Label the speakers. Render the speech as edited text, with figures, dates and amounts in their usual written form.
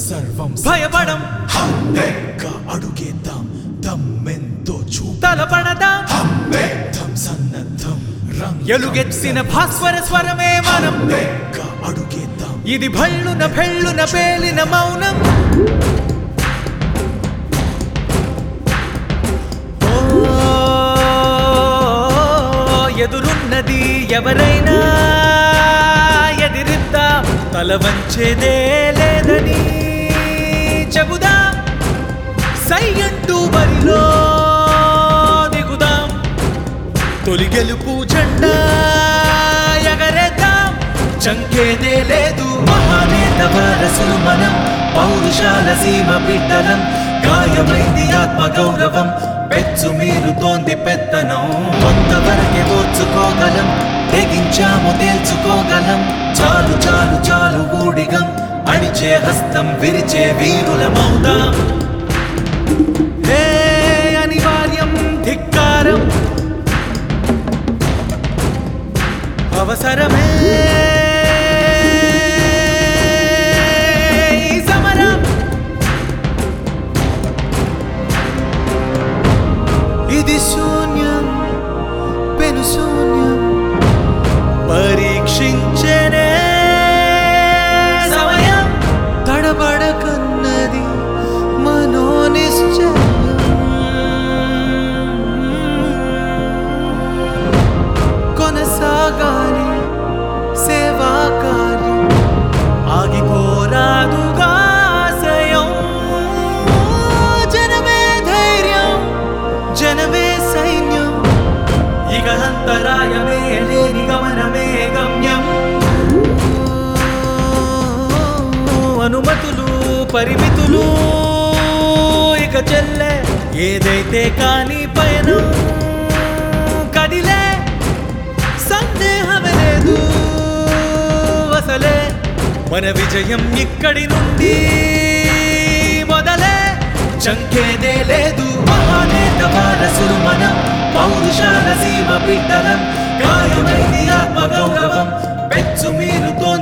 Speaker 1: సర్వం
Speaker 2: భయపడం
Speaker 1: హమ్మేగా అడుగేద్దాం దమ్మెంతో
Speaker 2: తలపడదాం
Speaker 1: హమ్మేద్దాం సన్నద్ధం
Speaker 2: ఎలుగెత్తిన భాస్వర స్వరమే మనం
Speaker 1: హమ్మేగా అడుగేద్దాం
Speaker 2: ఇది భళ్ళున భెళ్ళున పేలిన మౌనం ఎదురున్నది ఎవరైనా ఎదిరిద్దాం తల వంచేదే లేదని చెబుదాం సై అంటూ బరిలో దిగుదాం తొలి గెలుపు జెండా ఎగరేద్దాం చంకేదే లేదు మహానేత వారసులు మనం పౌరుషాల సీమ బిడ్డలం గాయమైంది ఆత్మ గౌరవం పెచ్చు మీరుతోంది పెత్తనం కొంతవరకే ఓర్చుకోగలం తెగించాము తేల్చుకోగలం చాలు చాలు చాలు ఊడిగం అణిచే హస్తం విరిచే వీరులమౌదాం హే అనివార్యం ధిక్కారం అవసరమే ఈ సమరం ఇది శూన్యం పెను శూన్యం పరీక్షించనే సమయం తడబడకన్నది మనోనిశ్చయం కొనసాగాలి సేవా కార్యం ఆగిపోరాదుగా ఆశయం జనమే ధైర్యం జనమే సైన్యం ఇక అంతరాయమే లేని గమనమే గమ్యం అనుమతులు పరిమితులు ఇక చెల్లె ఏదైతే కాని పయనం కదిలే సందేహమే లేదు అసలే మన విజయం ఇక్కడి నుండి మొదలే చంకేదే లేదు మహానేత వారసులు మనం పౌరుషాల సీమ బిడ్డలం గాయమైంది ఆత్మ గౌరవం పెచ్చు మీరుతో